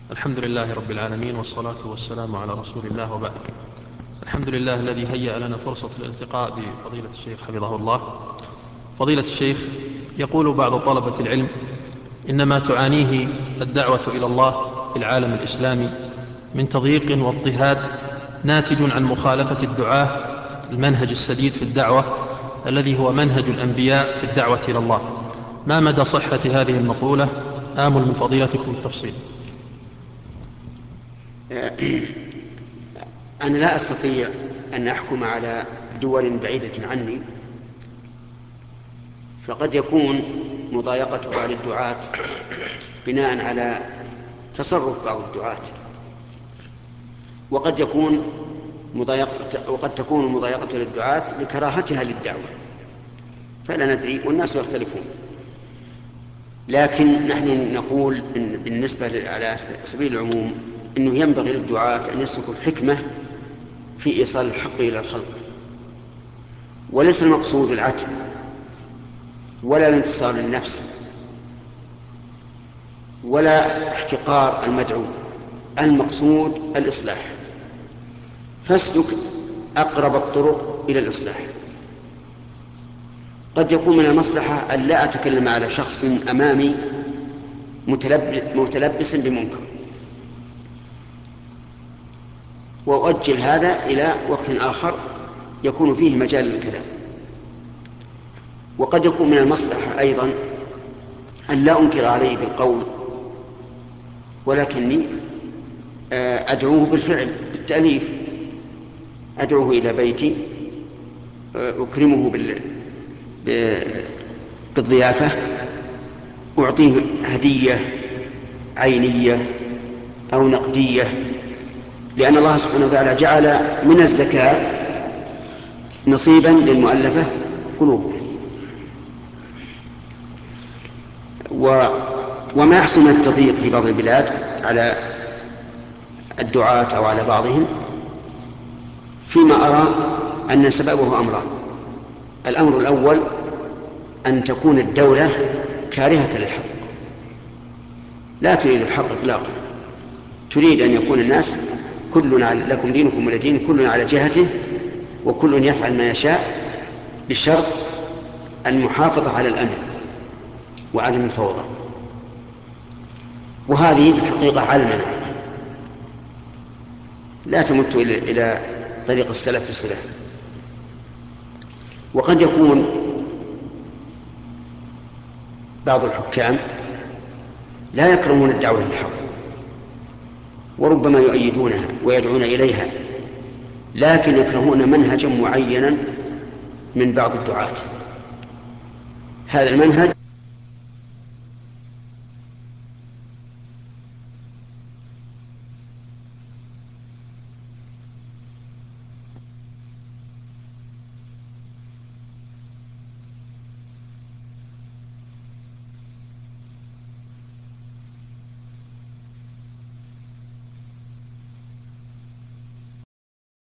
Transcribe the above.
الحمد لله رب العالمين، والصلاة والسلام على رسول الله، وبعد. الحمد لله الذي هيأ لنا فرصة الالتقاء بفضيلة الشيخ حفظه الله. فضيلة الشيخ، يقول بعض طلبة العلم إن ما تعانيه الدعوة إلى الله في العالم الإسلامي من تضييق واضطهاد ناتج عن مخالفة الدعاة المنهج السديد في الدعوة الذي هو منهج الأنبياء في الدعوة إلى الله. ما مدى صحة هذه المقولة؟ آمل من فضيلتكم التفصيل. أنا لا أستطيع أن أحكم على دول بعيدة عني، فقد يكون مضايقتها للدعاة بناء على تصرف بعض الدعاة، وقد تكون مضايقة للدعاة لكراهتها للدعوة، فلا ندري والناس يختلفون. لكن نحن نقول إن بالنسبة على سبيل العموم أنه ينبغي للدعاة أن يسلكوا الحكمة في إيصال الحق إلى الخلق، وليس المقصود العتب ولا الانتصار للنفس ولا احتقار المدعو، المقصود الإصلاح، فاسلك أقرب الطرق إلى الإصلاح. قد يكون من المصلحة أن لا أتكلم على شخص أمامي متلبس بمنكر، وأؤجل هذا إلى وقت آخر يكون فيه مجال للكلام. وقد يكون من المصلحة أيضا أن لا أنكر عليه بالقول، ولكني أدعوه بالفعل، بالتأليف، أدعوه إلى بيتي، أكرمه بالضيافة، أعطيه هدية عينية أو نقدية، لأن الله سبحانه وتعالى جعل من الزكاة نصيبا للمؤلفة قلوبهم. وما يحصل من التضييق في بعض البلاد على الدعاة أو على بعضهم، فيما أرى أن سببه أمران. الأمر الأول أن تكون الدولة كارهة للحق، لا تريد الحق إطلاقا، تريد أن يكون الناس كلنا لكم دينكم ولي دين، كلنا على جهته، وكل يفعل ما يشاء، بشرط المحافظة على الأمن وعدم الفوضى. وهذه في الحقيقة علمنا لا تمت إلى طريق السلف الصالح. وقد يكون بعض الحكام لا يكرهون الدعوة للحق، وربما يؤيدونها ويدعون إليها، لكن يكرهون منهجا معينا من بعض الدعاة. هذا المنهج